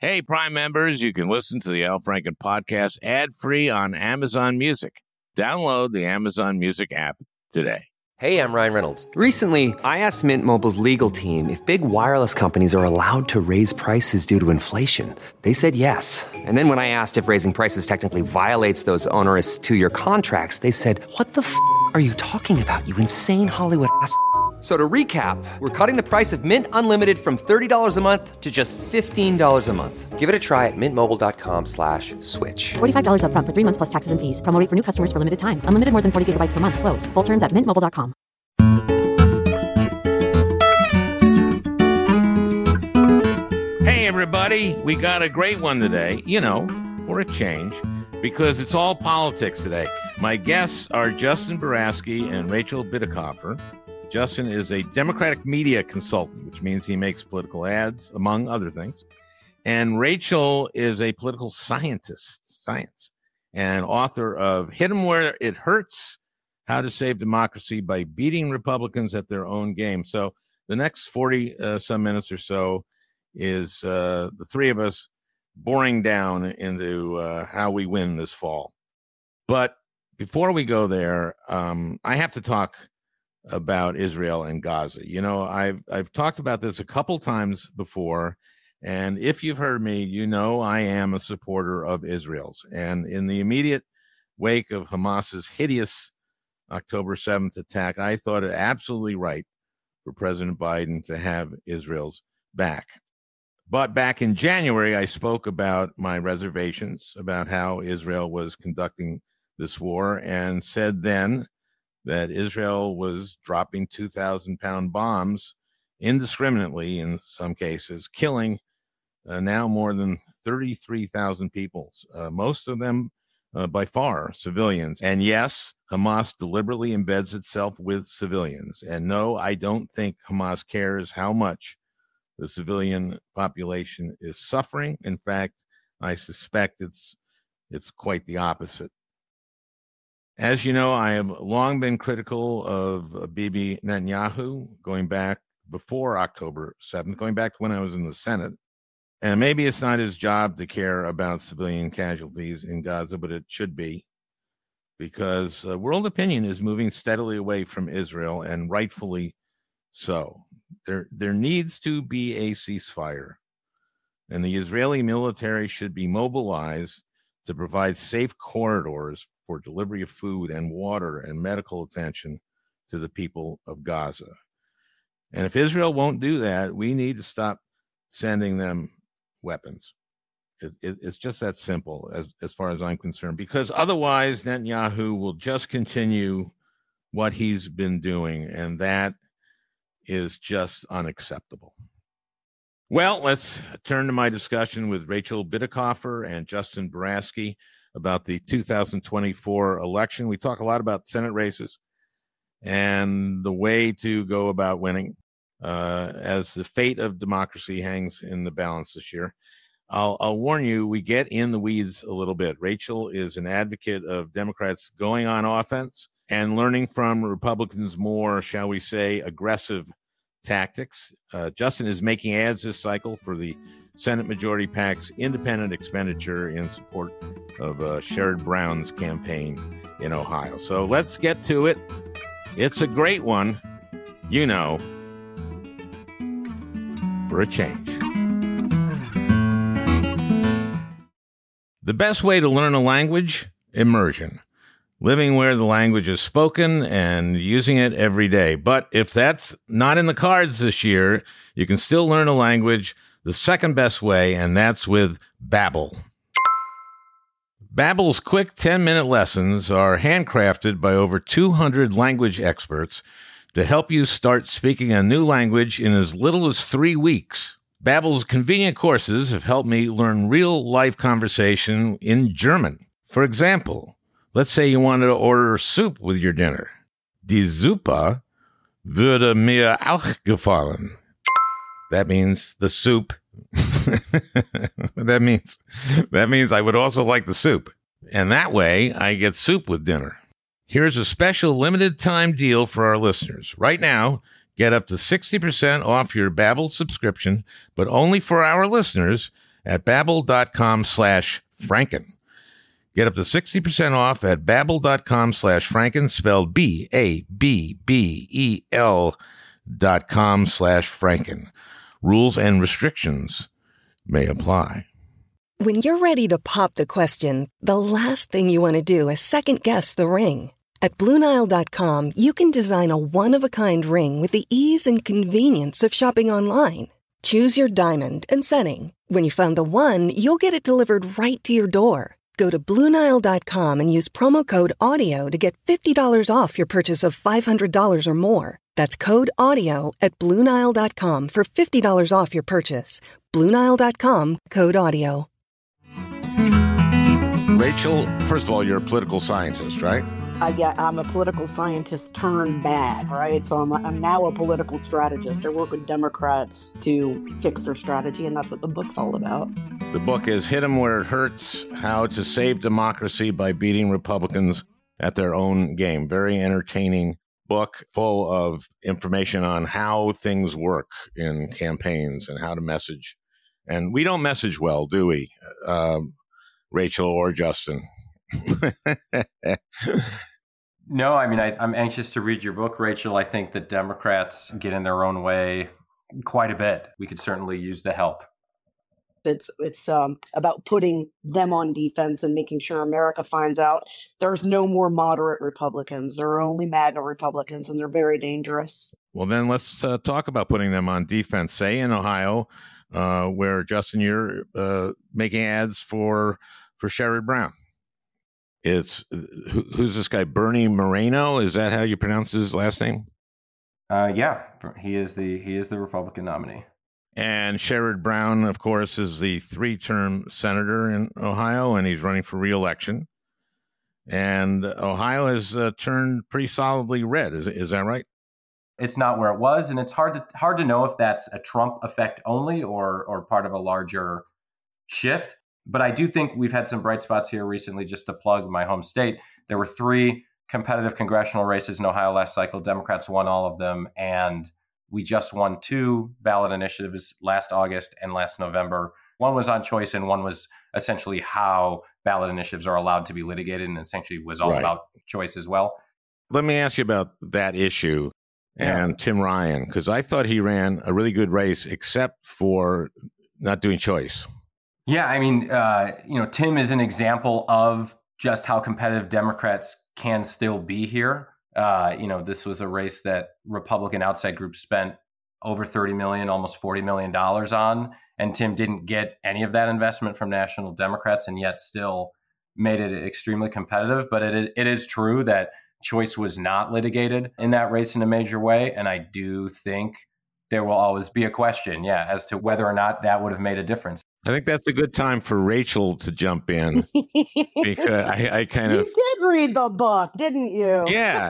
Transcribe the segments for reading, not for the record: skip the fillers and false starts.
Hey, Prime members, you can listen to the Al Franken podcast ad-free on Amazon Music. Download the Amazon Music app today. Hey, I'm Ryan Reynolds. Recently, I asked Mint Mobile's legal team if big wireless companies are allowed to raise prices due to inflation. They said yes. And then when I asked if raising prices technically violates those onerous two-year contracts, they said, "What the f*** are you talking about, you insane Hollywood ass?" So to recap, we're cutting the price of Mint Unlimited from $30 a month to just $15 a month. Give it a try at mintmobile.com/switch. $45 up front for 3 months plus taxes and fees. Promo rate for new customers for limited time. Unlimited more than 40 gigabytes per month. Slows full terms at mintmobile.com. Hey, everybody. We got a great one today, for a change, because it's all politics today. My guests are Justin Boraski and Rachel Bitecofer. Justin is a Democratic media consultant, which means he makes political ads, among other things. And Rachel is a political science, and author of Hit 'em Where It Hurts, How to Save Democracy by Beating Republicans at Their Own Game. So the next 40 some minutes or so is the three of us boring down into how we win this fall. But before we go there, I have to talk about Israel and Gaza. I've talked about this a couple times before, and if you've heard me, I am a supporter of Israel's. And in the immediate wake of Hamas's hideous October 7th attack, I thought it absolutely right for President Biden to have Israel's back. But back in January, I spoke about my reservations about how Israel was conducting this war and said then that Israel was dropping 2,000-pound bombs indiscriminately in some cases, killing now more than 33,000 people, most of them by far civilians. And yes, Hamas deliberately embeds itself with civilians. And no, I don't think Hamas cares how much the civilian population is suffering. In fact, I suspect it's quite the opposite. As you know, I have long been critical of Bibi Netanyahu, going back before October 7th, going back to when I was in the Senate. And maybe it's not his job to care about civilian casualties in Gaza, but it should be, because world opinion is moving steadily away from Israel, and rightfully so. There needs to be a ceasefire, and the Israeli military should be mobilized to provide safe corridors for delivery of food and water and medical attention to the people of Gaza. And if Israel won't do that, we need to stop sending them weapons. It's just that simple as far as I'm concerned, because otherwise Netanyahu will just continue what he's been doing, and that is just unacceptable. Well, let's turn to my discussion with Rachel Bitecofer and Justin Boraski about the 2024 election. We talk a lot about Senate races and the way to go about winning, as the fate of democracy hangs in the balance this year. I'll warn you, we get in the weeds a little bit. Rachel is an advocate of Democrats going on offense and learning from Republicans' more, shall we say, aggressive tactics. Justin is making ads this cycle for the Senate Majority PAC's independent expenditure in support of Sherrod Brown's campaign in Ohio. So let's get to it. It's a great one, for a change. The best way to learn a language? Immersion. Living where the language is spoken and using it every day. But if that's not in the cards this year, you can still learn a language the second best way, and that's with Babbel. Babbel's quick 10-minute lessons are handcrafted by over 200 language experts to help you start speaking a new language in as little as 3 weeks. Babbel's convenient courses have helped me learn real-life conversation in German. For example, let's say you wanted to order soup with your dinner. Die Suppe würde mir auch gefallen. That means the soup. That means I would also like the soup. And that way, I get soup with dinner. Here's a special limited time deal for our listeners. Right now, get up to 60% off your Babbel subscription, but only for our listeners, at babbel.com/Franken. Get up to 60% off at babbel.com/Franken, spelled BABBEL.com/Franken. Rules and restrictions may apply. When you're ready to pop the question, the last thing you want to do is second-guess the ring. At BlueNile.com, you can design a one-of-a-kind ring with the ease and convenience of shopping online. Choose your diamond and setting. When you find the one, you'll get it delivered right to your door. Go to BlueNile.com and use promo code AUDIO to get $50 off your purchase of $500 or more. That's code AUDIO at BlueNile.com for $50 off your purchase. BlueNile.com, code AUDIO. Rachel, first of all, you're a political scientist, right? Yeah, I'm a political scientist turned bad, right? So I'm now a political strategist. I work with Democrats to fix their strategy, and that's what the book's all about. The book is Hit 'em Where It Hurts, How to Save Democracy by Beating Republicans at Their Own Game. Very entertaining book, full of information on how things work in campaigns and how to message. And we don't message well, do we, Rachel or Justin? No, I mean, I'm anxious to read your book, Rachel. I think that Democrats get in their own way quite a bit. We could certainly use the help. It's about putting them on defense and making sure America finds out there's no more moderate Republicans. There are only MAGA Republicans, and they're very dangerous. Well, then let's talk about putting them on defense. Say in Ohio, where, Justin, you're making ads for Sherrod Brown. It's who's this guy? Bernie Moreno? Is that how you pronounce his last name? Yeah, he is the Republican nominee. And Sherrod Brown, of course, is the 3-term senator in Ohio, and he's running for re-election. And Ohio has turned pretty solidly red. Is that right? It's not where it was, and it's hard to know if that's a Trump effect only or part of a larger shift. But I do think we've had some bright spots here recently. Just to plug my home state, there were 3 competitive congressional races in Ohio last cycle. Democrats won all of them, and we just won 2 ballot initiatives last August and last November. One was on choice, and one was essentially how ballot initiatives are allowed to be litigated, and essentially was all about choice as well. Let me ask you about that issue and Tim Ryan, because I thought he ran a really good race, except for not doing choice. Yeah, I mean, Tim is an example of just how competitive Democrats can still be here. This was a race that Republican outside groups spent over $30 million, almost $40 million on. And Tim didn't get any of that investment from national Democrats, and yet still made it extremely competitive. But it is true that choice was not litigated in that race in a major way. And I do think there will always be a question, as to whether or not that would have made a difference. I think that's a good time for Rachel to jump in, because I kind of... You did read the book, didn't you? Yeah.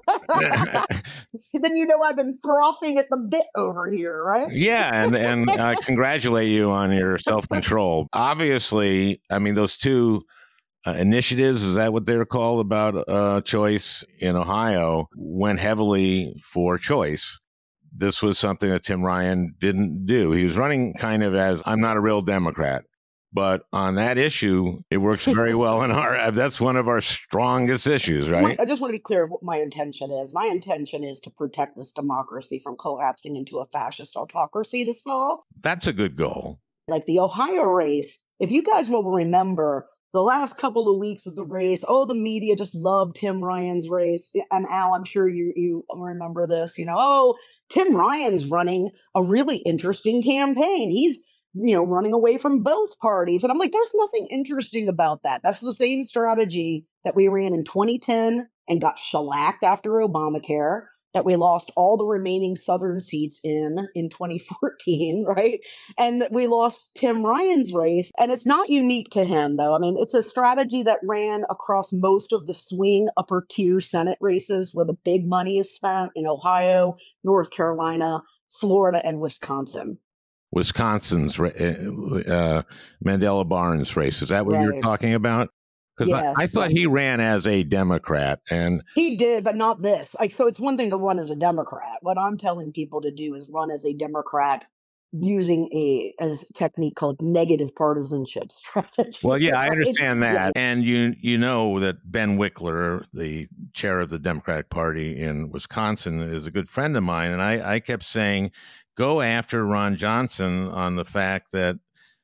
Then I've been frothing at the bit over here, right? Yeah, and congratulate you on your self-control. Obviously, I mean, those 2 initiatives, is that what they're called, about choice in Ohio, went heavily for choice. This was something that Tim Ryan didn't do. He was running kind of as, I'm not a real Democrat. But on that issue, it works very well in that's one of our strongest issues, right? I just want to be clear what my intention is. My intention is to protect this democracy from collapsing into a fascist autocracy this fall. That's a good goal. Like the Ohio race, if you guys will remember, the last couple of weeks of the race, the media just loved Tim Ryan's race. And Al, I'm sure you remember this, Tim Ryan's running a really interesting campaign. He's, running away from both parties. And I'm like, there's nothing interesting about that. That's the same strategy that we ran in 2010 and got shellacked after Obamacare, that we lost all the remaining Southern seats in 2014, right? And we lost Tim Ryan's race. And it's not unique to him, though. I mean, it's a strategy that ran across most of the swing upper tier Senate races where the big money is spent in Ohio, North Carolina, Florida, and Wisconsin. Wisconsin's Mandela Barnes race. Is that what you're talking about? Because yes, I thought he ran as a Democrat. And he did, but not this. So it's one thing to run as a Democrat. What I'm telling people to do is run as a Democrat using a technique called negative partisanship strategy. Well, yeah, I understand that. And you know that Ben Wickler, the chair of the Democratic Party in Wisconsin, is a good friend of mine. And I kept saying, go after Ron Johnson on the fact that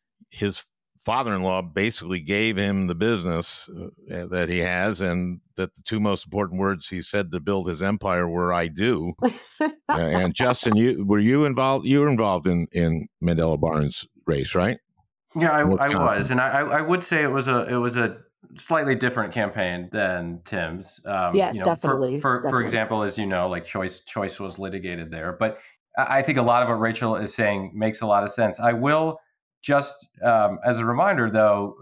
his father-in-law basically gave him the business that he has, and that the two most important words he said to build his empire were "I do." And Justin, you were involved? You were involved in Mandela Barnes' race, right? Yeah, I was, and I would say it was a slightly different campaign than Tim's. Yes, definitely. For example, as you know, like choice was litigated there, but I think a lot of what Rachel is saying makes a lot of sense. I will just as a reminder, though,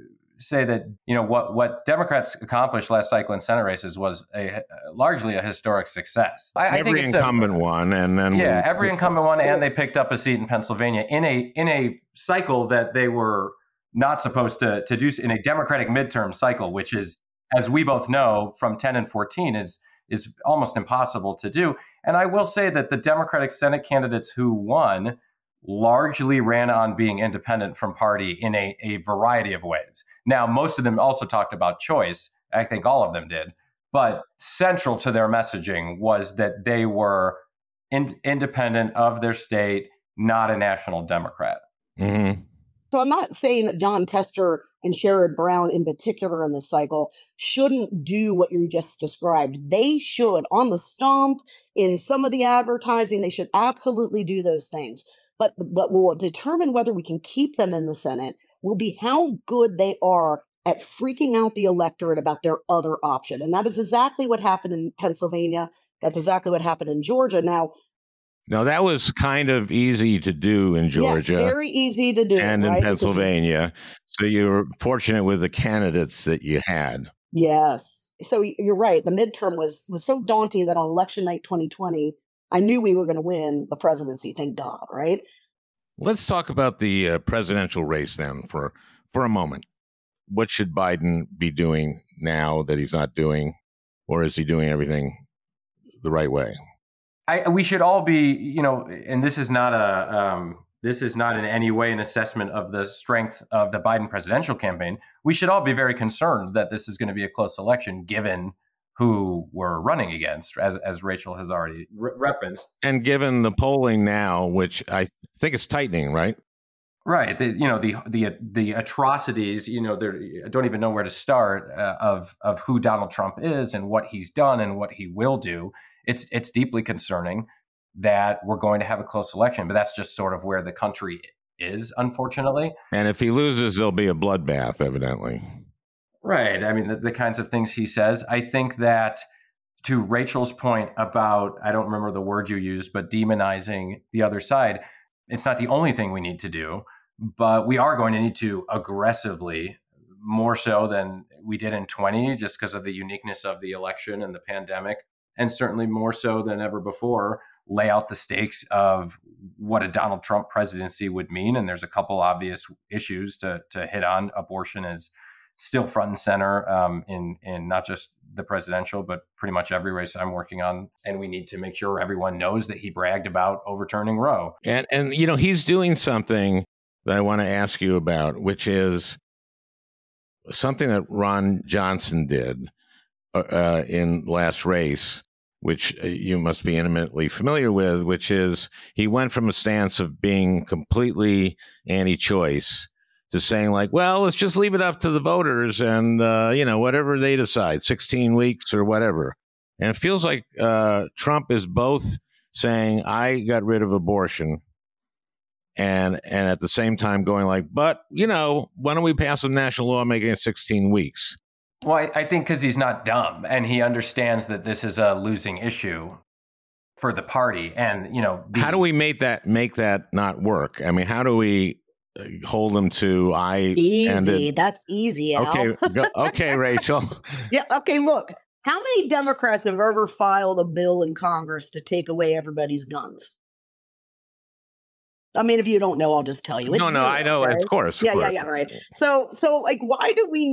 say that what Democrats accomplished last cycle in Senate races was largely a historic success. I think every incumbent won, and then every incumbent won, and they picked up a seat in Pennsylvania in a cycle that they were not supposed to do in a Democratic midterm cycle, which is, as we both know, from 10 and 14 is almost impossible to do. And I will say that the Democratic Senate candidates who won largely ran on being independent from party in a variety of ways. Now, most of them also talked about choice. I think all of them did. But central to their messaging was that they were independent of their state, not a national Democrat. Mm-hmm. So I'm not saying that Jon Tester and Sherrod Brown in particular in this cycle shouldn't do what you just described. They should, on the stump, in some of the advertising, they should absolutely do those things. But what will determine whether we can keep them in the Senate will be how good they are at freaking out the electorate about their other option. And that is exactly what happened in Pennsylvania. That's exactly what happened in Georgia. Now, that was kind of easy to do in Georgia. Yes, very easy to do. And in Pennsylvania. So you were fortunate with the candidates that you had. Yes. So you're right. The midterm was so daunting that on election night 2020, I knew we were going to win the presidency. Thank God, right? Let's talk about the presidential race then for a moment. What should Biden be doing now that he's not doing, or is he doing everything the right way? We should all be, and this is not in any way an assessment of the strength of the Biden presidential campaign. We should all be very concerned that this is going to be a close election, given who we're running against, as Rachel has already referenced. And given the polling now, which I think is tightening, right? Right. The atrocities, I don't even know where to start of who Donald Trump is and what he's done and what he will do. It's deeply concerning that we're going to have a close election, but that's just sort of where the country is, unfortunately. And if he loses, there'll be a bloodbath, evidently. Right. I mean, the kinds of things he says. I think that, to Rachel's point about, I don't remember the word you used, but demonizing the other side, it's not the only thing we need to do, but we are going to need to aggressively, more so than we did in 20, just because of the uniqueness of the election and the pandemic, and certainly more so than ever before, lay out the stakes of what a Donald Trump presidency would mean. And there's a couple obvious issues to hit on. Abortion is still front and center in not just the presidential, but pretty much every race I'm working on. And we need to make sure everyone knows that he bragged about overturning Roe. And he's doing something that I want to ask you about, which is something that Ron Johnson did in last race, which you must be intimately familiar with, which is he went from a stance of being completely anti-choice to saying, like, well, let's just leave it up to the voters and, whatever they decide, 16 weeks or whatever. And it feels like Trump is both saying, I got rid of abortion, and at the same time going like, but, why don't we pass a national law making it 16 weeks? Well, I think because he's not dumb and he understands that this is a losing issue for the party. And, how do we make that not work? I mean, how do we hold them to easy? That's easy, Al. Okay, Rachel. Yeah. Okay. Look, how many Democrats have ever filed a bill in Congress to take away everybody's guns? I mean, if you don't know, I'll just tell you. It's No, zero, I know, right? of course. Yeah, right. So like, why do we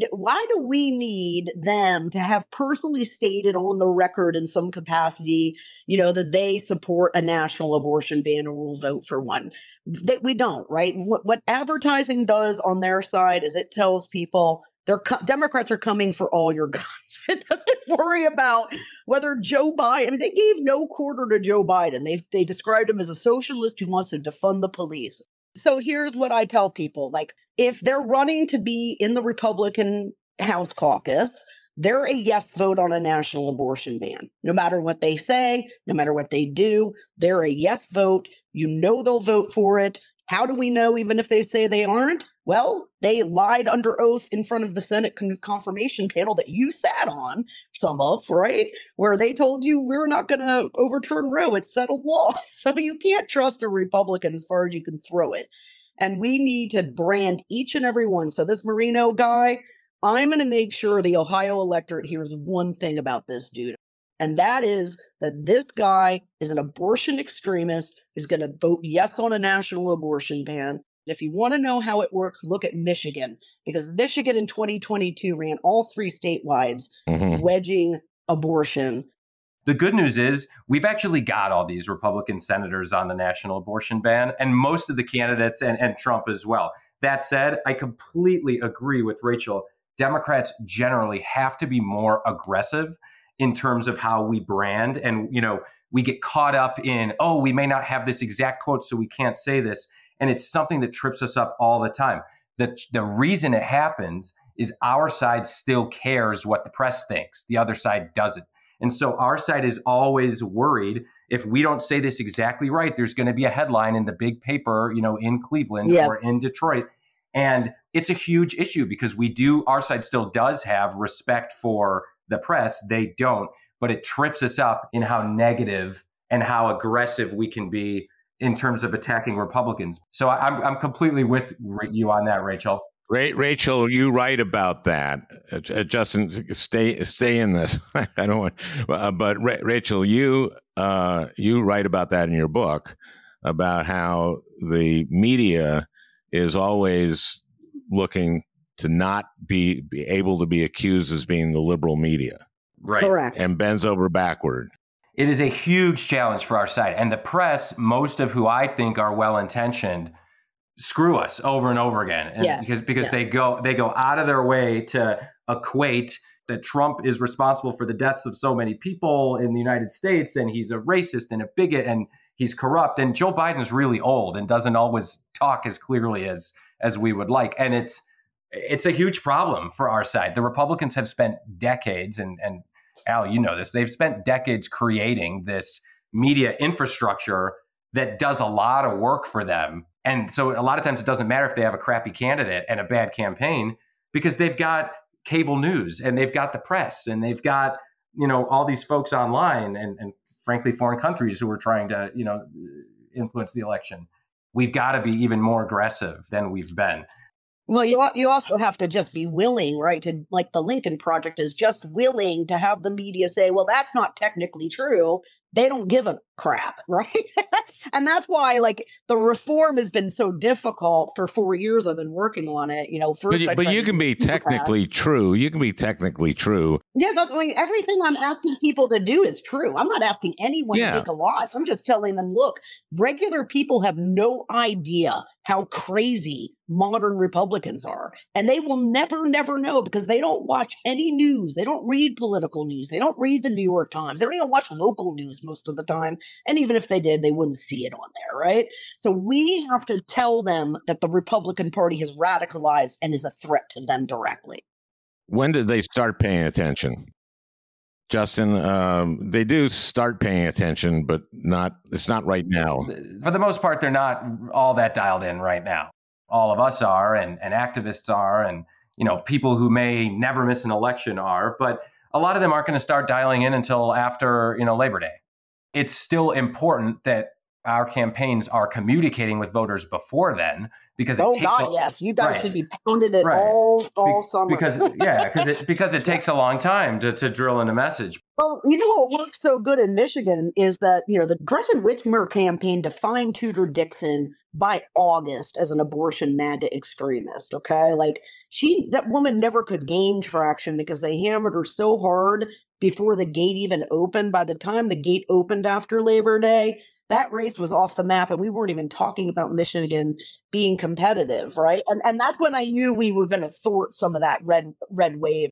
need them to have personally stated on the record in some capacity, that they support a national abortion ban or will vote for one? That we don't, right? What advertising does on their side is it tells people Democrats are coming for all your guns. It doesn't worry about whether Joe Biden, I mean, they gave no quarter to Joe Biden. They described him as a socialist who wants to defund the police. So here's what I tell people. Like, if they're running to be in the Republican House caucus, they're a yes vote on a national abortion ban. No matter what they say, no matter what they do, they're a yes vote. They'll vote for it. How do we know, even if they say they aren't? Well, they lied under oath in front of the Senate confirmation panel that you sat on, some of, right? Where they told you we're not going to overturn Roe. It's settled law. So you can't trust a Republican as far as you can throw it. And we need to brand each and every one. So this Marino guy, I'm going to make sure the Ohio electorate hears one thing about this dude. And that is that this guy is an abortion extremist who's going to vote yes on a national abortion ban. If you want to know how it works, look at Michigan, because Michigan in 2022 ran all 3 statewides, wedging abortion. The good news is we've actually got all these Republican senators on the national abortion ban, and most of the candidates and Trump as well. That said, I completely agree with Rachel. Democrats generally have to be more aggressive in terms of how we brand. And, we get caught up in, we may not have this exact quote, so we can't say this. And it's something that trips us up all the time. The reason it happens is our side still cares what the press thinks. The other side doesn't. And so our side is always worried if we don't say this exactly right, there's going to be a headline in the big paper, in Cleveland or in Detroit. And it's a huge issue because our side still does have respect for the press. They don't, but it trips us up in how negative and how aggressive we can be in terms of attacking Republicans. So I'm completely with you on that, Rachel. Rachel, you write about that. Justin, stay in this. I don't want, but Rachel, you write about that in your book about how the media is always looking to not be able to be accused as being the liberal media. Right. Correct. And bends over backward. It is a huge challenge for our side. And the press, most of who I think are well-intentioned, screw us over and over again. And because they go out of their way to equate that Trump is responsible for the deaths of so many people in the United States, and he's a racist and a bigot and he's corrupt. And Joe Biden is really old and doesn't always talk as clearly as we would like. And it's a huge problem for our side. The Republicans have spent decades, and Al, you know this, they've spent decades creating this media infrastructure that does a lot of work for them. And so a lot of times it doesn't matter if they have a crappy candidate and a bad campaign, because they've got cable news and they've got the press and they've got, all these folks online and frankly, foreign countries who are trying to, influence the election. We've got to be even more aggressive than we've been. Well, you also have to just be willing, right? To, like, the Lincoln Project is just willing to have the media say, well, that's not technically true. They don't give a crap, right? And that's why, like, the reform has been so difficult for 4 years. I've been working on it. But you can be technically true. You can be technically true. Yeah, that's everything I'm asking people to do is true. I'm not asking anyone to take a life. I'm just telling them, look, regular people have no idea how crazy modern Republicans are. And they will never, never know, because they don't watch any news. They don't read political news. They don't read the New York Times. They don't even watch local news most of the time. And even if they did, they wouldn't see it on there, right? So we have to tell them that the Republican Party has radicalized and is a threat to them directly. When did they start paying attention? Justin, they do start paying attention, but it's not right now. For the most part, they're not all that dialed in right now. All of us are, and activists are, and people who may never miss an election are, but a lot of them aren't going to start dialing in until after Labor Day. It's still important that our campaigns are communicating with voters before then. because oh God, yes, you guys should be pounding it all summer because it takes a long time to drill in a message. Well, you know what works so good in Michigan is that, the Gretchen Whitmer campaign defined Tudor Dixon by August as an abortion MAGA extremist, okay? Like, that woman never could gain traction because they hammered her so hard before the gate even opened. By the time the gate opened after Labor Day, that race was off the map, and we weren't even talking about Michigan being competitive, right? And that's when I knew we were going to thwart some of that red wave.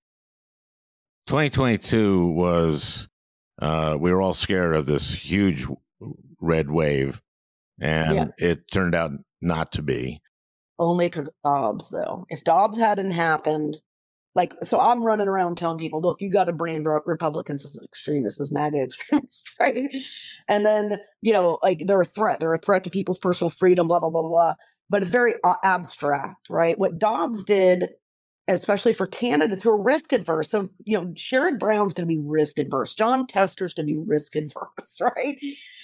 2022 was, we were all scared of this huge red wave, and it turned out not to be. Only because of Dobbs, though. If Dobbs hadn't happened, so I'm running around telling people, look, you got to brand Republicans as extremists, as MAGA extremists, right? And then, they're a threat. They're a threat to people's personal freedom, blah, blah, blah, blah. But it's very abstract, right? What Dobbs did, especially for candidates who are risk adverse. So, Sherrod Brown's going to be risk adverse. John Tester's going to be risk adverse, right?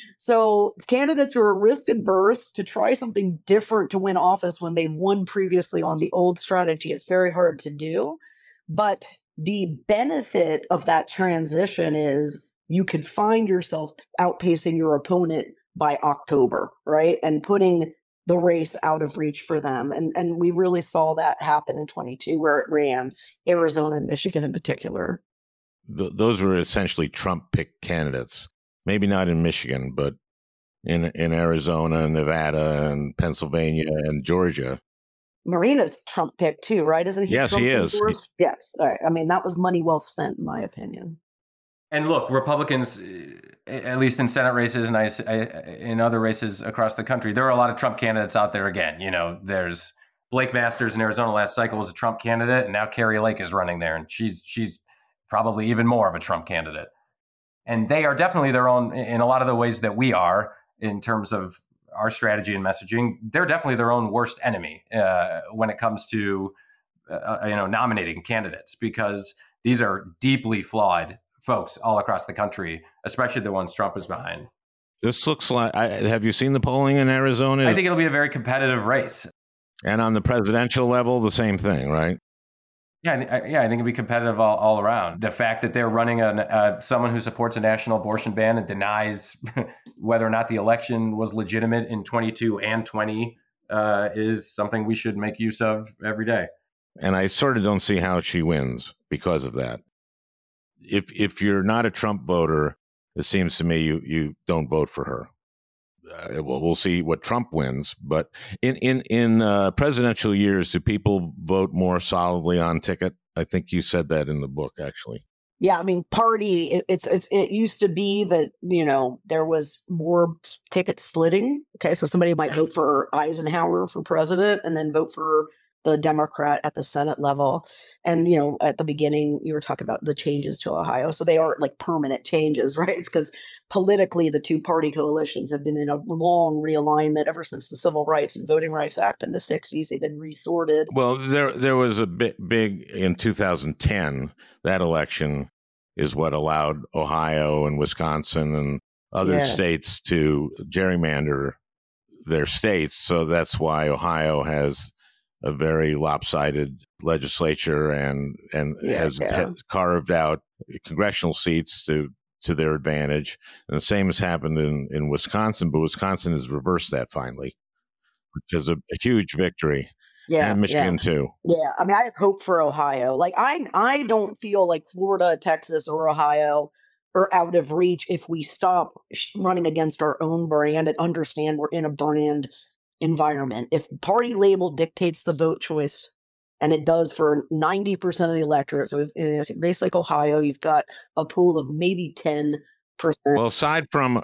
So candidates who are risk adverse to try something different to win office when they've won previously on the old strategy, it's very hard to do. But the benefit of that transition is you could find yourself outpacing your opponent by October, right? And putting the race out of reach for them. And we really saw that happen in 22, where it ran Arizona and Michigan in particular. Those were essentially Trump-picked candidates. Maybe not in Michigan, but in Arizona and Nevada and Pennsylvania and Georgia. Marina's Trump-picked too, right? Isn't he? Yes, he is. Yes. All right. I mean, that was money well spent, in my opinion. And look, Republicans, at least in Senate races and in other races across the country, there are a lot of Trump candidates out there again. There's Blake Masters in Arizona last cycle was a Trump candidate, and now Carrie Lake is running there, and she's probably even more of a Trump candidate. And they are definitely their own, in a lot of the ways that we are, in terms of our strategy and messaging, they're definitely their own worst enemy when it comes to nominating candidates, because these are deeply flawed folks all across the country, especially the ones Trump is behind. This looks like, have you seen the polling in Arizona? I think it'll be a very competitive race. And on the presidential level, the same thing, right? Yeah, I think it'll be competitive all around. The fact that they're running someone who supports a national abortion ban and denies whether or not the election was legitimate in 22 and 20 is something we should make use of every day. And I sort of don't see how she wins because of that. If you're not a Trump voter, it seems to me you don't vote for her. We'll see what Trump wins, but in presidential years, do people vote more solidly on ticket? I think you said that in the book, actually. Yeah, I mean, party. It used to be that there was more ticket splitting. Okay, so somebody might vote for Eisenhower for president and then vote for the Democrat at the Senate level. And, at the beginning, you were talking about the changes to Ohio. So they aren't like permanent changes, right? It's because politically, the two-party coalitions have been in a long realignment ever since the Civil Rights and Voting Rights Act in the 60s. They've been resorted. Well, there was a big in 2010, that election is what allowed Ohio and Wisconsin and other states to gerrymander their states. So that's why Ohio has a very lopsided legislature and has carved out congressional seats to their advantage. And the same has happened in Wisconsin, but Wisconsin has reversed that finally, which is a huge victory. Yeah, and Michigan too. Yeah, I mean, I have hope for Ohio. Like, I don't feel like Florida, Texas, or Ohio are out of reach if we stop running against our own brand and understand we're in a brand environment. If party label dictates the vote choice, and it does for 90% of the electorate, so in a race like Ohio, you've got a pool of maybe 10%. Well, aside from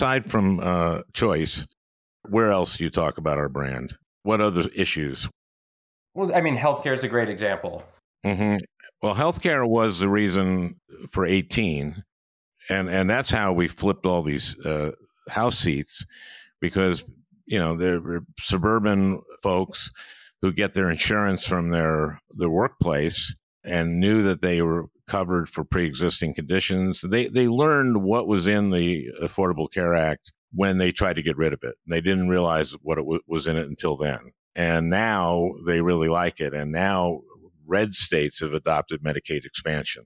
choice, where else do you talk about our brand? What other issues? Well, I mean, healthcare is a great example. Mm-hmm. Well, healthcare was the reason for 18, and that's how we flipped all these House seats, because there were suburban folks who get their insurance from their workplace and knew that they were covered for pre-existing conditions. They learned what was in the Affordable Care Act when they tried to get rid of it. They didn't realize what it was in it until then. And now they really like it. And now red states have adopted Medicaid expansion.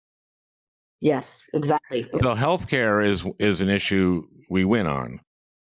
Yes, exactly. So healthcare is an issue we win on.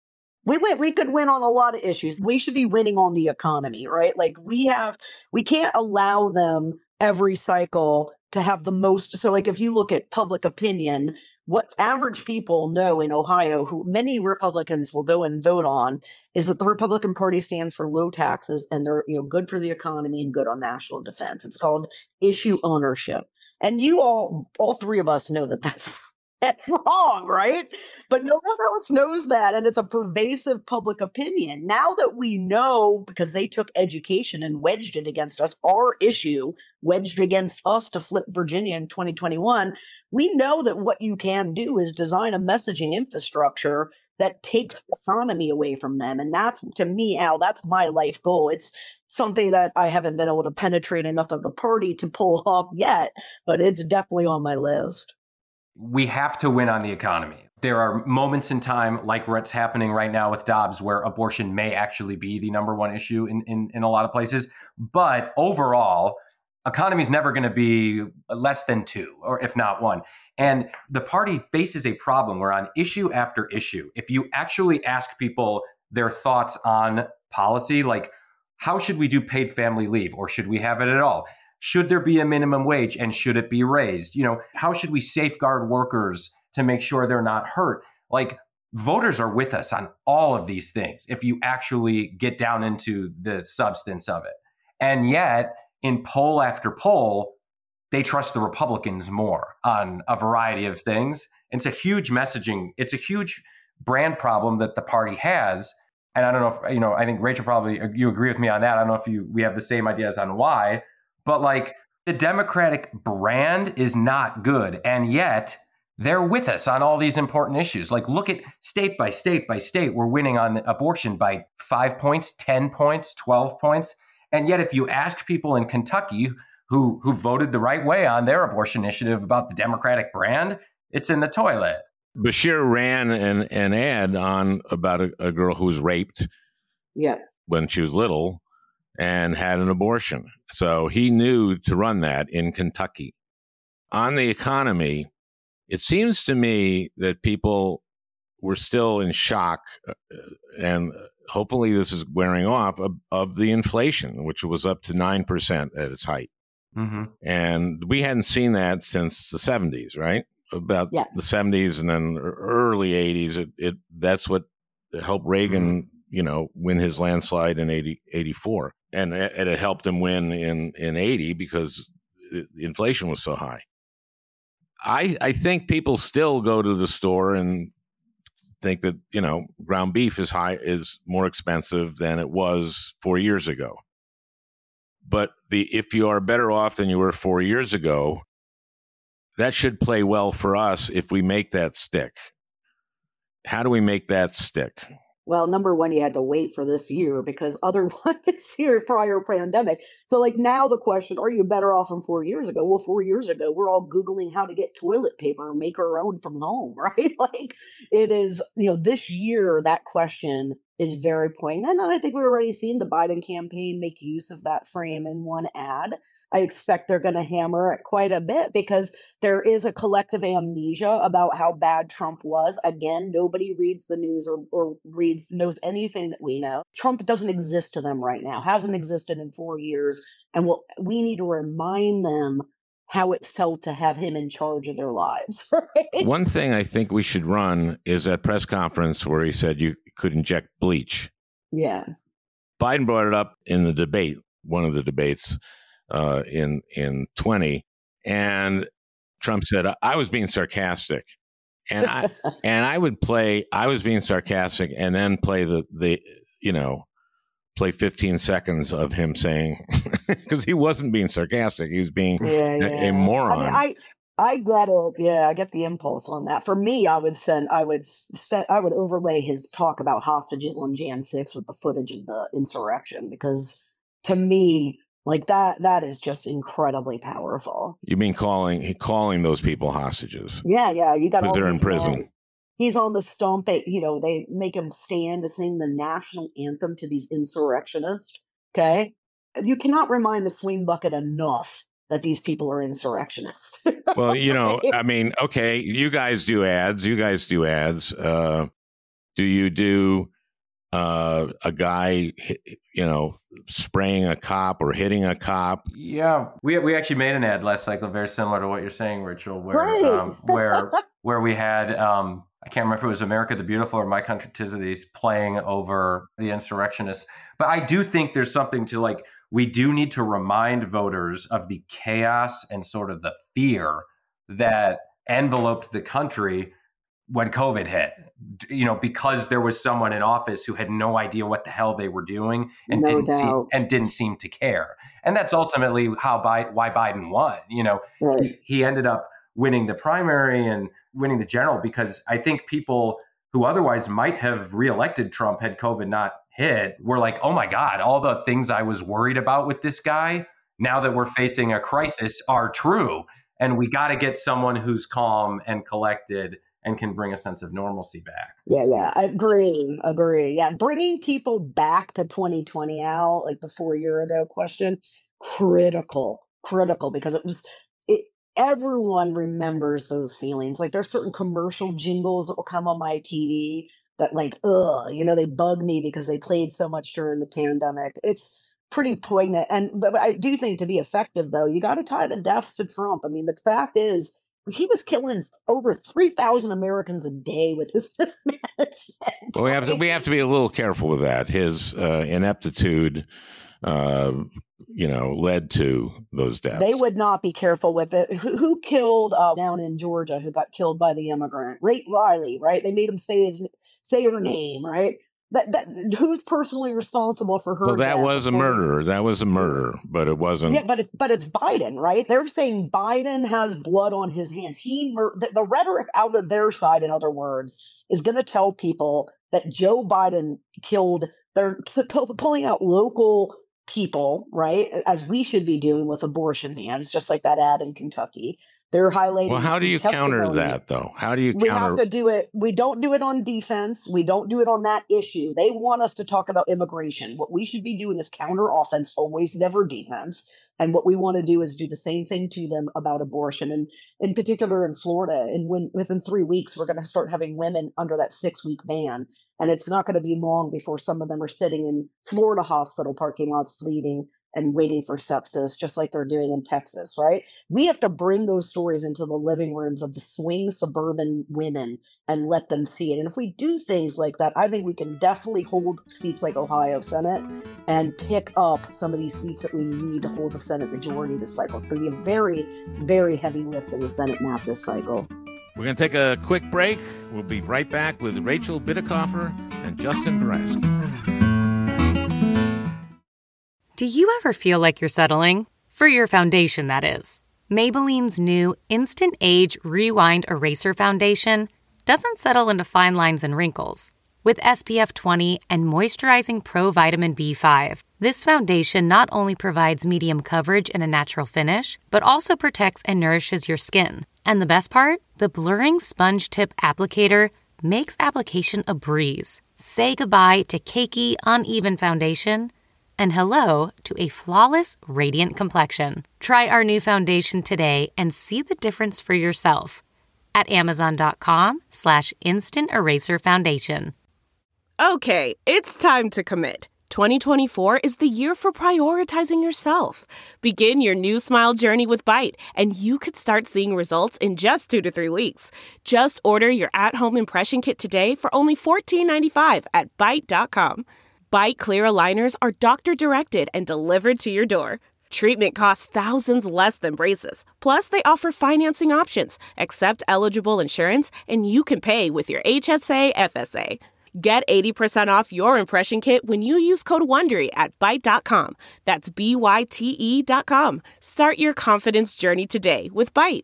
We could win on a lot of issues. We should be winning on the economy, right? Like we can't allow them every cycle to have the most. So like if you look at public opinion, what average people know in Ohio, who many Republicans will go and vote on, is that the Republican Party stands for low taxes and they're good for the economy and good on national defense. It's called issue ownership. And you all three of us know that that's wrong, right? But no one else knows that. And it's a pervasive public opinion. Now that we know, because they took education and wedged it against us, our issue wedged against us to flip Virginia in 2021, we know that what you can do is design a messaging infrastructure that takes autonomy away from them. And that's, to me, Al, that's my life goal. It's something that I haven't been able to penetrate enough of the party to pull off yet, but it's definitely on my list. We have to win on the economy. There are moments in time, like what's happening right now with Dobbs, where abortion may actually be the number one issue in a lot of places. But overall, economy is never going to be less than 2, or if not 1. And the party faces a problem where on issue after issue, if you actually ask people their thoughts on policy, like how should we do paid family leave, or should we have it at all? Should there be a minimum wage and should it be raised? How should we safeguard workers to make sure they're not hurt? Like, voters are with us on all of these things if you actually get down into the substance of it. And yet, in poll after poll, they trust the Republicans more on a variety of things. It's a huge messaging. It's a huge brand problem that the party has. And I don't know if, I think Rachel, probably you agree with me on that. I don't know if we have the same ideas on why. But like, the Democratic brand is not good. And yet they're with us on all these important issues. Like, look at state by state by state. We're winning on abortion by 5 points, 10 points, 12 points. And yet if you ask people in Kentucky who voted the right way on their abortion initiative about the Democratic brand, it's in the toilet. Beshear ran an ad on about a girl who was raped when she was little and had an abortion. So he knew to run that in Kentucky. On the economy, it seems to me that people were still in shock, and hopefully this is wearing off, of the inflation, which was up to 9% at its height. Mm-hmm. And we hadn't seen that since the 70s, right? About the 70s and then early 80s. That's what helped Reagan, win his landslide in 84. And it helped him win in 80 because the inflation was so high. I think people still go to the store and think that, ground beef is more expensive than it was 4 years ago. But if you are better off than you were 4 years ago, that should play well for us if we make that stick. How do we make that stick? Well, number one, you had to wait for this year because otherwise it's here prior pandemic. So like now the question, are you better off than 4 years ago? Well, 4 years ago, we're all Googling how to get toilet paper and make our own from home, right? Like it is, this year, that question is very poignant. And I think we've already seen the Biden campaign make use of that frame in one ad. I expect they're going to hammer it quite a bit because there is a collective amnesia about how bad Trump was. Again, nobody reads the news or knows anything that we know. Trump doesn't exist to them right now, hasn't existed in 4 years. And we need to remind them how it felt to have him in charge of their lives. Right? One thing I think we should run is that press conference where he said you could inject bleach. Yeah. Biden brought it up in the debate, one of the debates in 20, and Trump said, I was being sarcastic. And I would play, I was being sarcastic and then play play 15 seconds of him saying, because he wasn't being sarcastic. He was being a moron. I get the impulse on that. For me, I would overlay his talk about hostages on Jan 6 with the footage of the insurrection, because to me, like that is just incredibly powerful. You mean calling those people hostages? Yeah. You got because they're in prison. He's on the stump. They make him stand to sing the national anthem to these insurrectionists. Okay. You cannot remind the swing bucket enough that these people are insurrectionists. Well, I mean, okay, you guys do ads. Do you do a guy, spraying a cop or hitting a cop? Yeah, we actually made an ad last cycle, very similar to what you're saying, Rachel, where we had I can't remember if it was America the Beautiful or My Country 'Tis of Thee playing over the insurrectionists. But I do think there's something to we do need to remind voters of the chaos and sort of the fear that enveloped the country when COVID hit, because there was someone in office who had no idea what the hell they were doing and didn't seem to care. And that's ultimately why Biden won. Right. He ended up winning the primary and winning the general because I think people who otherwise might have reelected Trump had COVID not hit were like, oh my God, all the things I was worried about with this guy, now that we're facing a crisis, are true. And we got to get someone who's calm and collected and can bring a sense of normalcy back. Yeah, I agree. Yeah, bringing people back to 2020, Al, like the 4 year ago question, critical because everyone remembers those feelings. Like there's certain commercial jingles that will come on my TV that they bug me because they played so much during the pandemic. It's pretty poignant. But I do think to be effective, though, you got to tie the deaths to Trump. I mean, the fact is, he was killing over 3,000 Americans a day with his mismanagement. Well, we have to be a little careful with that. His ineptitude, led to those deaths. They would not be careful with it. Who killed down in Georgia? Who got killed by the immigrant? Riley, right? They made him say her name, right? That who's personally responsible for her? Well, that was a murder. That was a murder, but it wasn't. Yeah, but it's Biden, right? They're saying Biden has blood on his hands. The rhetoric out of their side, in other words, is going to tell people that Joe Biden killed. They're pulling out local people, right? As we should be doing with abortion bans, just like that ad in Kentucky. They're highlighting. Well, how do you counter that, though? How do you counter? We have to do it. We don't do it on defense. We don't do it on that issue. They want us to talk about immigration. What we should be doing is counter offense, always, never defense. And what we want to do is do the same thing to them about abortion. And in particular in Florida, and within 3 weeks, we're going to start having women under that 6-week ban. And it's not going to be long before some of them are sitting in Florida hospital parking lots bleeding and waiting for sepsis, just like they're doing in Texas, right? We have to bring those stories into the living rooms of the swing suburban women and let them see it. And if we do things like that, I think we can definitely hold seats like Ohio Senate and pick up some of these seats that we need to hold the Senate majority this cycle. It's going to be a very, very heavy lift in the Senate map this cycle. We're going to take a quick break. We'll be right back with Rachel Bitecofer and Justin Baraski. Do you ever feel like you're settling? For your foundation, that is. Maybelline's new Instant Age Rewind Eraser Foundation doesn't settle into fine lines and wrinkles. With SPF 20 and moisturizing Pro Vitamin B5, this foundation not only provides medium coverage and a natural finish, but also protects and nourishes your skin. And the best part? The blurring sponge tip applicator makes application a breeze. Say goodbye to cakey, uneven foundation and hello to a flawless, radiant complexion. Try our new foundation today and see the difference for yourself at Amazon.com/Instant Eraser Foundation. Okay, it's time to commit. 2024 is the year for prioritizing yourself. Begin your new smile journey with Byte, and you could start seeing results in just 2 to 3 weeks. Just order your at-home impression kit today for only $14.95 at Byte.com. Byte Clear aligners are doctor-directed and delivered to your door. Treatment costs thousands less than braces. Plus, they offer financing options, accept eligible insurance, and you can pay with your HSA FSA. Get 80% off your impression kit when you use code WONDERY at Byte.com. That's BYTE.com. Start your confidence journey today with Byte.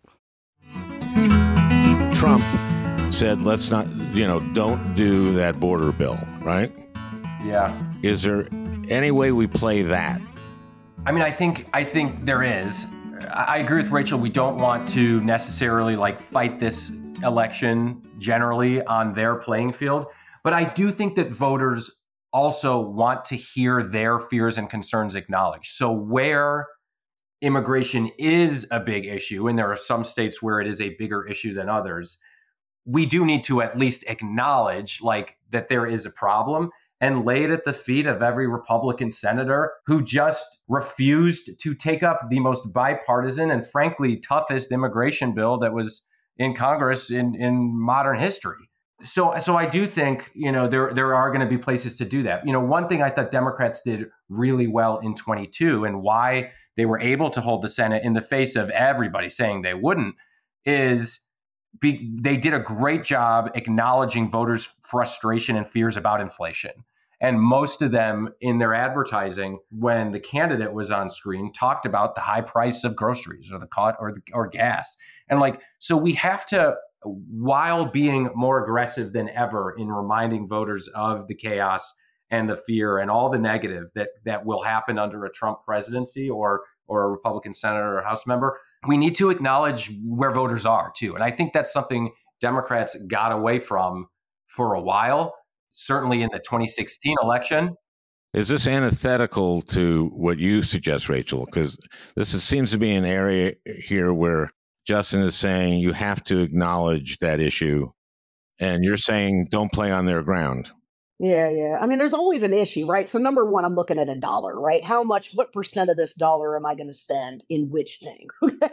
Trump said, let's not, don't do that border bill, right? Yeah. Is there any way we play that? I mean, I think there is. I agree with Rachel. We don't want to necessarily fight this election generally on their playing field. But I do think that voters also want to hear their fears and concerns acknowledged. So where immigration is a big issue, and there are some states where it is a bigger issue than others, we do need to at least acknowledge that there is a problem and lay it at the feet of every Republican senator who just refused to take up the most bipartisan and frankly toughest immigration bill that was in Congress in modern history. So I do think, there are going to be places to do that. One thing I thought Democrats did really well in 22 and why they were able to hold the Senate in the face of everybody saying they wouldn't is they did a great job acknowledging voters' frustration and fears about inflation. And most of them in their advertising, when the candidate was on screen, talked about the high price of groceries or the cost or gas. And so we have to, while being more aggressive than ever in reminding voters of the chaos and the fear and all the negative that will happen under a Trump presidency or a Republican senator or House member, we need to acknowledge where voters are too. And I think that's something Democrats got away from for a while, certainly in the 2016 election. Is this antithetical to what you suggest, Rachel? Because seems to be an area here where Justin is saying you have to acknowledge that issue, and you're saying don't play on their ground. Yeah. I mean, there's always an issue, right? So number one, I'm looking at a dollar, right? What percent of this dollar am I going to spend in which thing?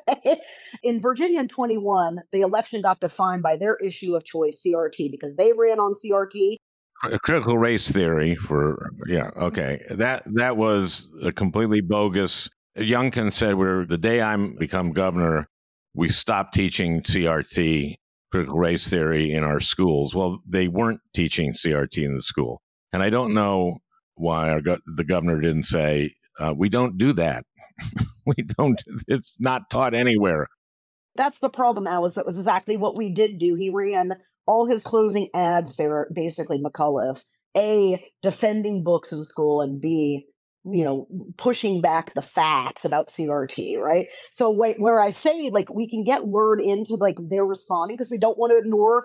In Virginia in 21, the election got defined by their issue of choice, CRT, because they ran on CRT. Critical race theory okay. That was a completely bogus. Youngkin said, the day I become governor, we stopped teaching CRT, critical race theory, in our schools. Well, they weren't teaching CRT in the school. And I don't know why the governor didn't say, we don't do that. It's not taught anywhere. That's the problem, Alice. That was exactly what we did do. He ran all his closing ads for basically McAuliffe, A, defending books in school, and B, pushing back the facts about CRT, right? So where I say, we can get lured into, they're responding because we don't want to ignore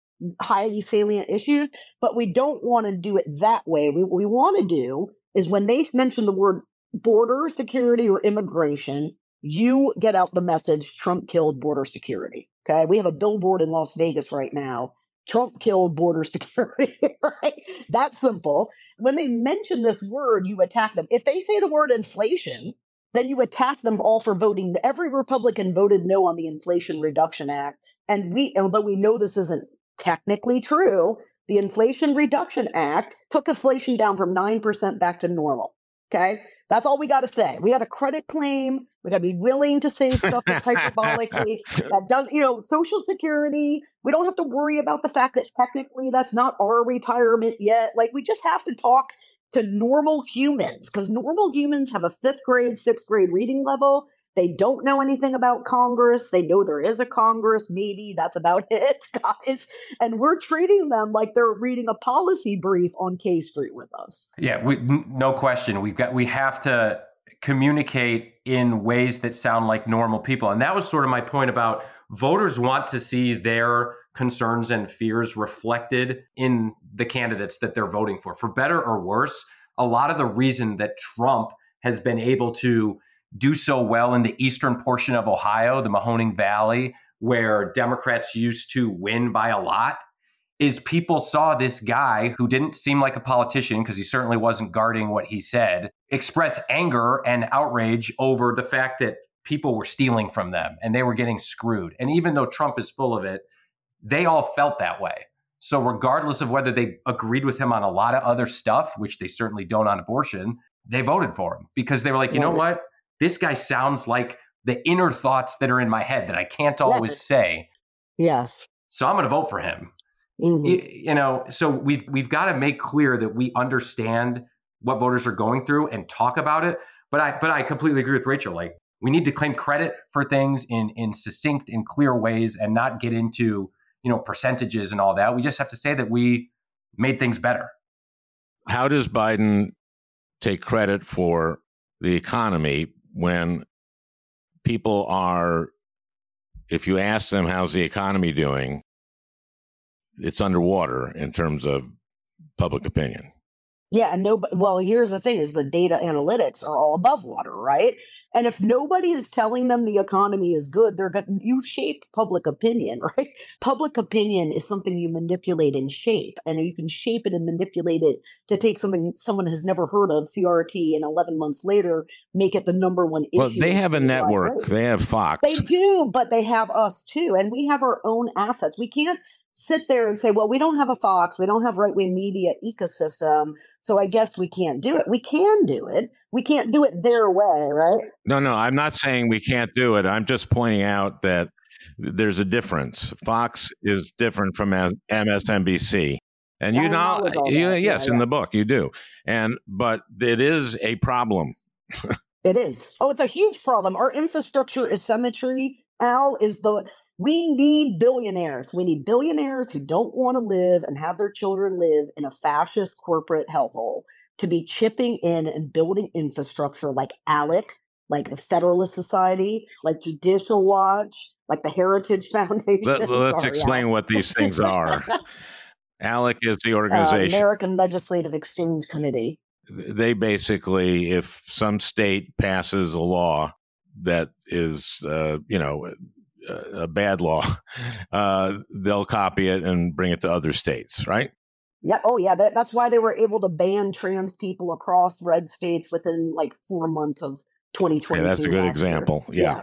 highly salient issues, but we don't want to do it that way. What we want to do is when they mention the word border security or immigration, you get out the message, Trump killed border security, okay? We have a billboard in Las Vegas right now, Trump killed border security, right? That's simple. When they mention this word, you attack them. If they say the word inflation, then you attack them all for voting. Every Republican voted no on the Inflation Reduction Act. And although we know this isn't technically true, the Inflation Reduction Act took inflation down from 9% back to normal, okay? That's all we got to say. We got a credit claim. We got to be willing to say stuff that's hyperbolically. That does, Social Security. We don't have to worry about the fact that technically that's not our retirement yet. We just have to talk to normal humans because normal humans have a 5th grade, 6th grade reading level. They don't know anything about Congress. They know there is a Congress. Maybe that's about it, guys. And we're treating them like they're reading a policy brief on K Street with us. Yeah, no question. We have to communicate in ways that sound like normal people. And that was sort of my point about voters want to see their concerns and fears reflected in the candidates that they're voting for better or worse. A lot of the reason that Trump has been able to do so well in the eastern portion of Ohio, the Mahoning Valley, where Democrats used to win by a lot, is people saw this guy who didn't seem like a politician because he certainly wasn't guarding what he said, express anger and outrage over the fact that people were stealing from them and they were getting screwed. And even though Trump is full of it, they all felt that way. So regardless of whether they agreed with him on a lot of other stuff, which they certainly don't on abortion, they voted for him because they were like, you know what? This guy sounds like the inner thoughts that are in my head that I can't always say. Yes. So I'm going to vote for him. Mm-hmm. So we've got to make clear that we understand what voters are going through and talk about it. But I completely agree with Rachel. We need to claim credit for things in succinct and clear ways and not get into, percentages and all that. We just have to say that we made things better. How does Biden take credit for the economy when people are, if you ask them, how's the economy doing, it's underwater in terms of public opinion. Yeah, and well, here's the thing is the data analytics are all above water, right? And if nobody is telling them the economy is good, you shape public opinion, right? Public opinion is something you manipulate and shape, and you can shape it and manipulate it to take something someone has never heard of, CRT, and 11 months later, make it the number one issue. Well, they have a network. They have Fox. They do, but they have us too, and we have our own assets. We can't sit there and say, well, we don't have a Fox, we don't have right-wing media ecosystem, so I guess we can't do it. We can do it. We can't do it their way, right? No, I'm not saying we can't do it. I'm just pointing out that there's a difference. Fox is different from MSNBC. And in the book you do. But it is a problem. It is. Oh, it's a huge problem. Our infrastructure asymmetry, Al, we need billionaires. We need billionaires who don't want to live and have their children live in a fascist corporate hellhole to be chipping in and building infrastructure like ALEC, like the Federalist Society, like Judicial Watch, like the Heritage Foundation. Let's explain what these things are. ALEC is the organization. American Legislative Exchange Committee. They basically, if some state passes a law that is, a bad law, they'll copy it and bring it to other states, right? Yeah. Oh, yeah. That's why they were able to ban trans people across red states within like 4 months of 2020. Yeah, that's a good example. Yeah.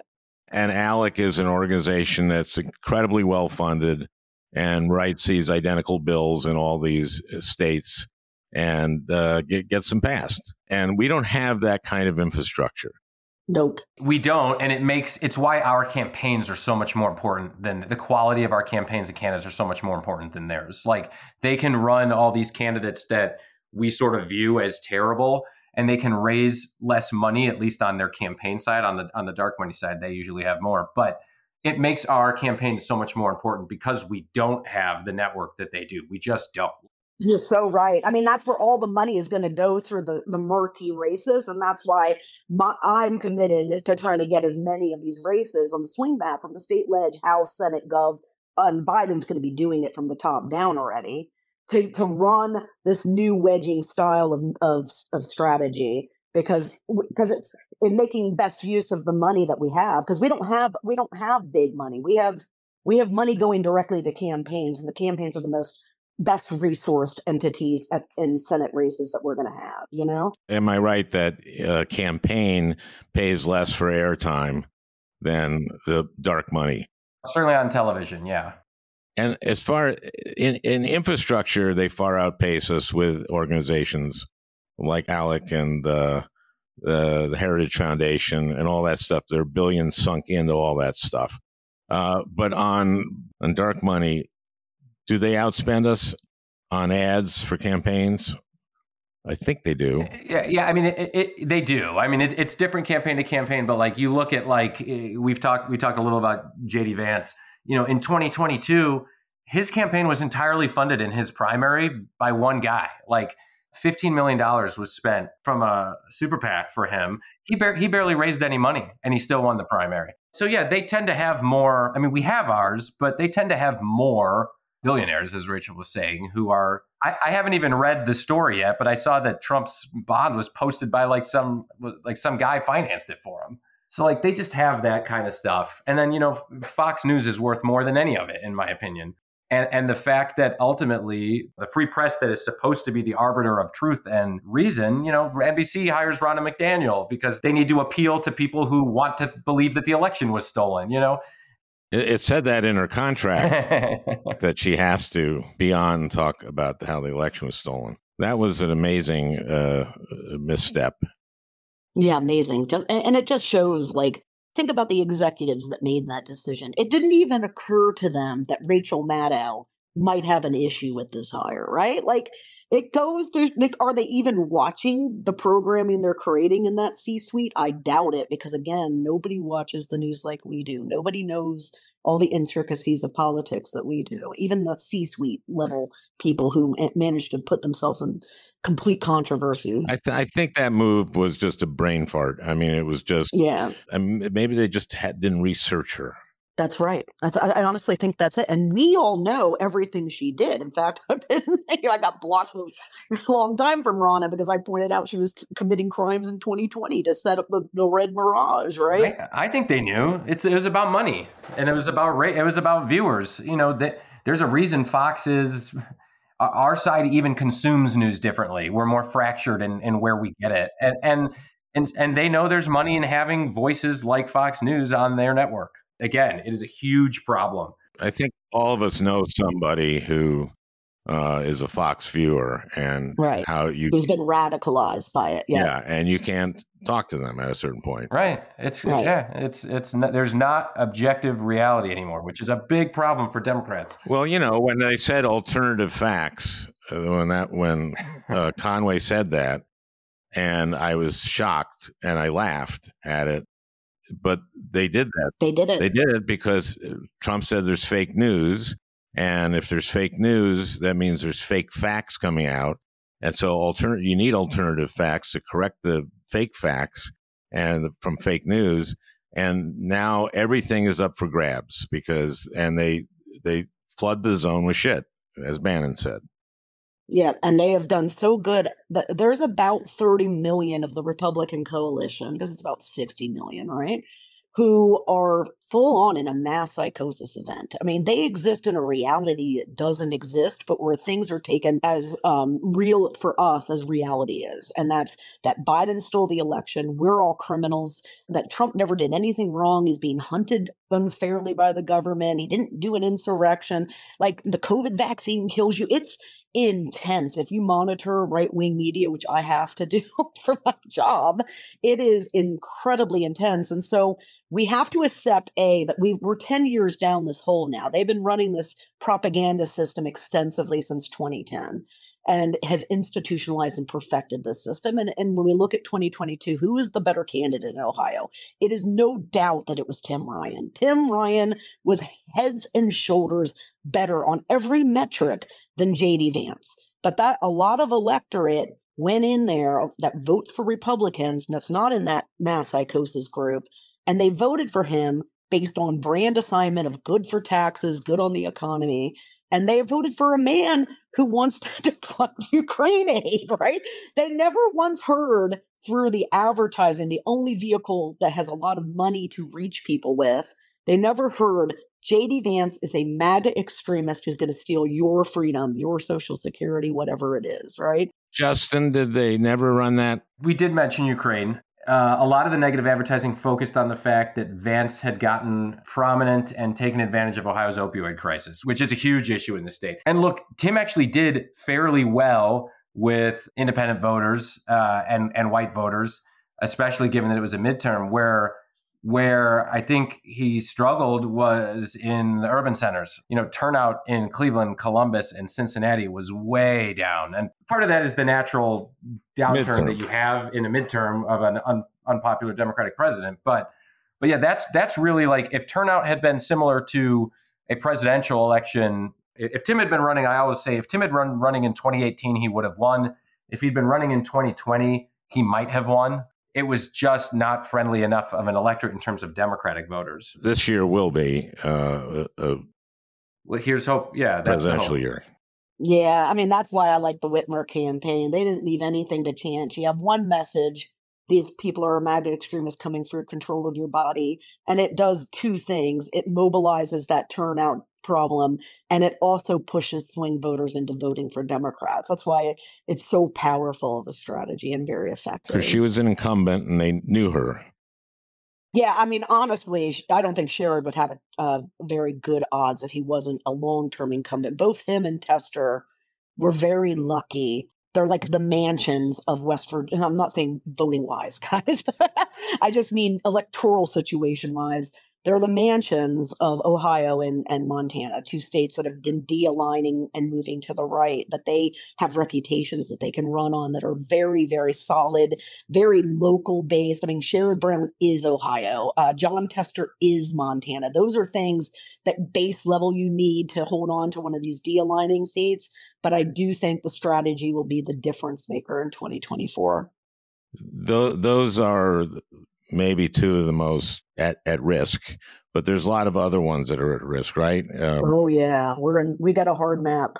And ALEC is an organization that's incredibly well funded and writes these identical bills in all these states and gets them passed. And we don't have that kind of infrastructure. Nope. We don't. And it's why our campaigns are so much more important than the quality of our campaigns and candidates are so much more important than theirs. Like they can run all these candidates that we sort of view as terrible and they can raise less money, at least on their campaign side. On the dark money side, they usually have more. But it makes our campaigns so much more important because we don't have the network that they do. We just don't. You're so right. I mean, that's where all the money is going to go through the murky races. And that's why I'm committed to trying to get as many of these races on the swing map from the state ledge, House, Senate, Gov. And Biden's going to be doing it from the top down already to run this new wedging style of strategy because it's in making best use of the money that we have, because we don't have big money. We have money going directly to campaigns, and the campaigns are the best resourced entities in Senate races that we're going to have, you know? Am I right that a campaign pays less for airtime than the dark money? Certainly on television, yeah. And as far in infrastructure, they far outpace us with organizations like ALEC and the Heritage Foundation and all that stuff. There are billions sunk into all that stuff. But on dark money, do they outspend us on ads for campaigns? I think they do. Yeah. I mean, they do. I mean, it's different campaign to campaign, but like you look at we talked a little about JD Vance. You know, in 2022, his campaign was entirely funded in his primary by one guy. Like $15 million was spent from a super PAC for him. He barely raised any money, and he still won the primary. So yeah, they tend to have more. I mean, we have ours, but they tend to have more billionaires, as Rachel was saying, who are, I haven't even read the story yet, but I saw that Trump's bond was posted by some guy financed it for him. So like they just have that kind of stuff. And then, you know, Fox News is worth more than any of it, in my opinion. And the fact that ultimately the free press that is supposed to be the arbiter of truth and reason, you know, NBC hires Ronna McDaniel because they need to appeal to people who want to believe that the election was stolen, you know. It said that in her contract that she has to be on and talk about how the election was stolen. That was an amazing misstep. Yeah, amazing. And it just shows, like, think about the executives that made that decision. It didn't even occur to them that Rachel Maddow might have an issue with this hire, right? Like, it goes through, like, are they even watching the programming they're creating in that C-suite? I doubt it, because again, nobody watches the news like we do. Nobody knows all the intricacies of politics that we do. Even the C-suite level people who managed to put themselves in complete controversy. I think that move was just a brain fart. I mean, it was just, maybe they just didn't research her. That's right. I honestly think that's it. And we all know everything she did. In fact, I got blocked for a long time from Ronna because I pointed out she was committing crimes in 2020 to set up the Red Mirage, right? I think they knew. It was about money, and it was about viewers. There's a reason Fox is our side even consumes news differently. We're more fractured in where we get it, and they know there's money in having voices like Fox News on their network. Again, it is a huge problem. I think all of us know somebody who is a Fox viewer, and who's been radicalized by it. Yeah, and you can't talk to them at a certain point. Right. It's there's not objective reality anymore, which is a big problem for Democrats. Well, when they said alternative facts, when Conway said that, and I was shocked and I laughed at it. But they did that. They did it. They did it because Trump said there's fake news. And if there's fake news, that means there's fake facts coming out. And so you need alternative facts to correct the fake facts and from fake news. And now everything is up for grabs and they flood the zone with shit, as Bannon said. Yeah, and they have done so good. There's about 30 million of the Republican coalition, because it's about 60 million, right, who are full on in a mass psychosis event. I mean, they exist in a reality that doesn't exist, but where things are taken as real for us as reality is. And that's that Biden stole the election. We're all criminals, that Trump never did anything wrong. He's being hunted unfairly by the government. He didn't do an insurrection. Like, the COVID vaccine kills you. It's intense. If you monitor right-wing media, which I have to do for my job, it is incredibly intense. And so we have to accept, that we're 10 years down this hole now. They've been running this propaganda system extensively since 2010 and has institutionalized and perfected this system. And when we look at 2022, who is the better candidate in Ohio? It is no doubt that it was Tim Ryan. Tim Ryan was heads and shoulders better on every metric than J.D. Vance. But that a lot of electorate went in there that votes for Republicans, and that's not in that mass psychosis group, and they voted for him based on brand assignment of good for taxes, good on the economy. And they voted for a man who wants to fund Ukraine aid, right? They never once heard through the advertising, the only vehicle that has a lot of money to reach people with, they never heard J.D. Vance is a MAGA extremist who's going to steal your freedom, your Social Security, whatever it is, right? Justin, did they never run that? We did mention Ukraine. A lot of the negative advertising focused on the fact that Vance had gotten prominent and taken advantage of Ohio's opioid crisis, which is a huge issue in the state. And look, Tim actually did fairly well with independent voters and white voters, especially given that it was a midterm, where I think he struggled was in the urban centers. Turnout in Cleveland, Columbus, and Cincinnati was way down. And part of that is the natural downturn that you have in a midterm of an unpopular Democratic president. But yeah, that's really like, if turnout had been similar to a presidential election, if Tim had been running, I always say, if Tim had running in 2018, he would have won. If he'd been running in 2020, he might have won. It was just not friendly enough of an electorate in terms of Democratic voters. This year will be well, here's hope. Yeah, that's presidential hope. Year. Yeah, I mean, that's why I like the Whitmer campaign. They didn't leave anything to chance. You have one message. These people are MAGA extremists coming for control of your body. And it does two things. It mobilizes that turnout problem, and it also pushes swing voters into voting for Democrats. That's why it's so powerful of a strategy and very effective. Because she was an incumbent and they knew her. Yeah, I mean, honestly, I don't think Sherrod would have very good odds if he wasn't a long-term incumbent. Both him and Tester were very lucky. They're like the mansions of West Virginia. And I'm not saying voting-wise, guys. I just mean electoral situation-wise. They're the mansions of Ohio and Montana, two states that have been de-aligning and moving to the right, but they have reputations that they can run on that are very, very solid, very local based. I mean, Sherrod Brown is Ohio. Jon Tester is Montana. Those are things that base level you need to hold on to one of these de-aligning seats. But I do think the strategy will be the difference maker in 2024. Those are maybe two of the most at risk, but there's a lot of other ones that are at risk, right? Oh yeah, we got a hard map.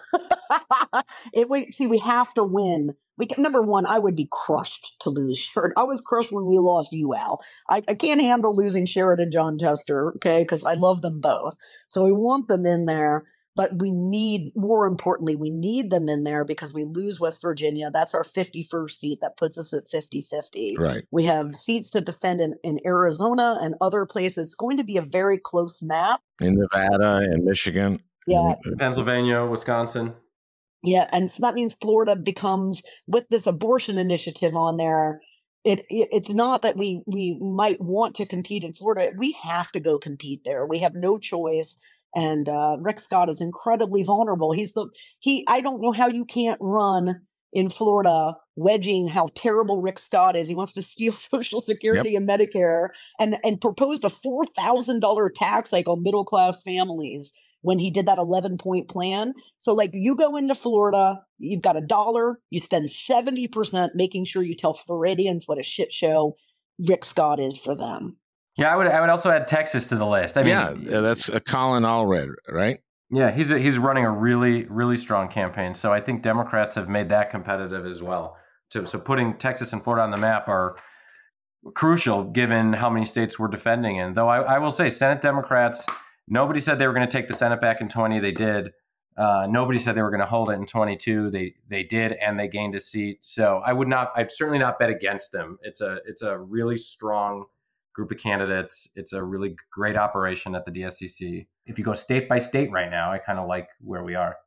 We have to win. Number one, I would be crushed to lose Sheridan. I was crushed when we lost UL. I can't handle losing Sheridan, John Chester, okay, because I love them both. So we want them in there. But more importantly, we need them in there because we lose West Virginia. That's our 51st seat. That puts us at 50-50. Right. We have seats to defend in Arizona and other places. It's going to be a very close map. In Nevada and Michigan. Yeah. Pennsylvania, Wisconsin. Yeah, and that means Florida becomes, with this abortion initiative on there, it's not that we might want to compete in Florida. We have to go compete there. We have no choice. And Rick Scott is incredibly vulnerable. I don't know how you can't run in Florida, wedging how terrible Rick Scott is. He wants to steal Social Security and Medicare and proposed a $4,000 tax hike on middle-class families when he did that 11-point plan. So like you go into Florida, you've got $1, you spend 70% making sure you tell Floridians what a shit show Rick Scott is for them. Yeah, I would also add Texas to the list. I mean, that's Colin Allred, right? Yeah, he's running a really, really strong campaign. So I think Democrats have made that competitive as well. So putting Texas and Florida on the map are crucial given how many states we're defending in. Though I will say Senate Democrats, nobody said they were going to take the Senate back in 20. They did. Nobody said they were going to hold it in 22. They did, and they gained a seat. So I'd certainly not bet against them. It's a really strong group of candidates. It's a really great operation at the DSCC. If you go state by state right now, I kind of like where we are.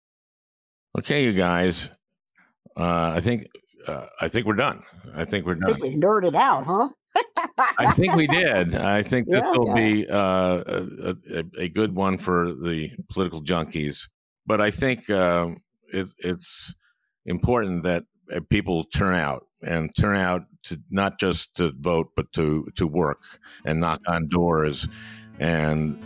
Okay, you guys. I think we're done. I think we nerded out, huh? I think we did. I think this will be a good one for the political junkies. But I think it's important that people turn out to not just to vote, but to work and knock on doors and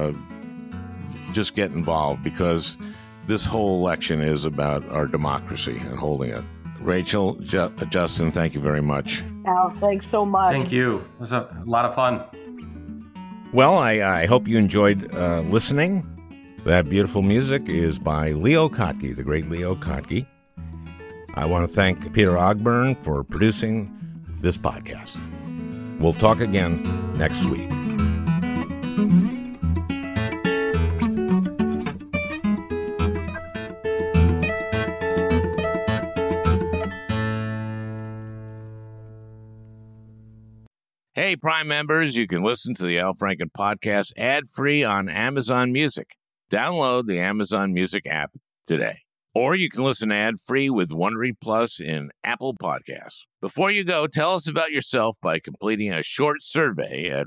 just get involved, because this whole election is about our democracy and holding it. Rachel, Justin, thank you very much. Al, thanks so much. Thank you. It was a lot of fun. Well, I hope you enjoyed listening. That beautiful music is by Leo Kottke, the great Leo Kottke. I want to thank Peter Ogburn for producing this podcast. We'll talk again next week. Hey, Prime members, you can listen to the Al Franken podcast ad-free on Amazon Music. Download the Amazon Music app today. Or you can listen ad-free with Wondery Plus in Apple Podcasts. Before you go, tell us about yourself by completing a short survey at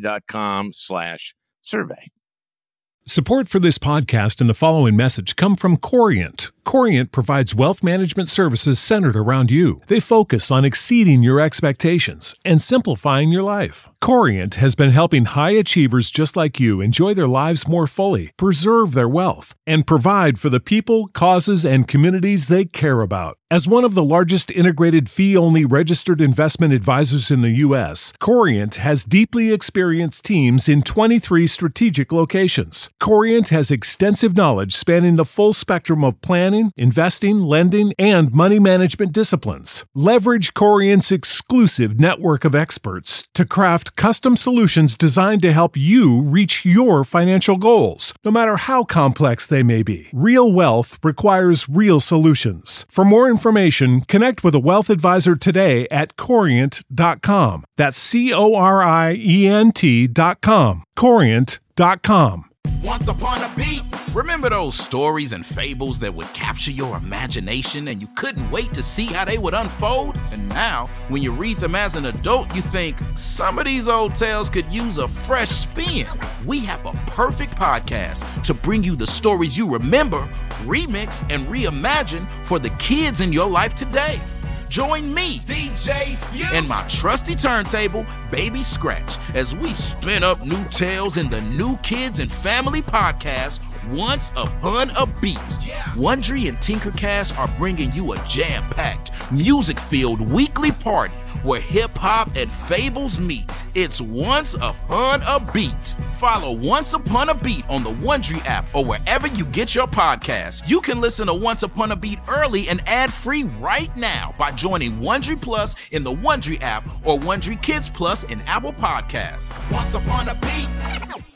Wondery.com/survey. Support for this podcast and the following message come from Corient. Corient provides wealth management services centered around you. They focus on exceeding your expectations and simplifying your life. Corient has been helping high achievers just like you enjoy their lives more fully, preserve their wealth, and provide for the people, causes, and communities they care about. As one of the largest integrated fee-only registered investment advisors in the U.S., Corient has deeply experienced teams in 23 strategic locations. Corient has extensive knowledge spanning the full spectrum of planning, investing, lending, and money management disciplines. Leverage Corient's exclusive network of experts to craft custom solutions designed to help you reach your financial goals, no matter how complex they may be. Real wealth requires real solutions. For more information, connect with a wealth advisor today at Corient.com. That's Corient.com. Corient.com. Once upon a beat. Remember those stories and fables that would capture your imagination and you couldn't wait to see how they would unfold? And now, when you read them as an adult, you think, some of these old tales could use a fresh spin. We have a perfect podcast to bring you the stories you remember, remix, and reimagine for the kids in your life today. Join me, DJ Few, and my trusty turntable, Baby Scratch, as we spin up new tales in the New Kids and Family podcast, Once Upon a Beat. Wondery and Tinkercast are bringing you a jam-packed, music-filled weekly party where hip-hop and fables meet. It's Once Upon a Beat. Follow Once Upon a Beat on the Wondery app or wherever you get your podcasts. You can listen to Once Upon a Beat early and ad-free right now by joining Wondery Plus in the Wondery app or Wondery Kids Plus in Apple Podcasts. Once Upon a Beat.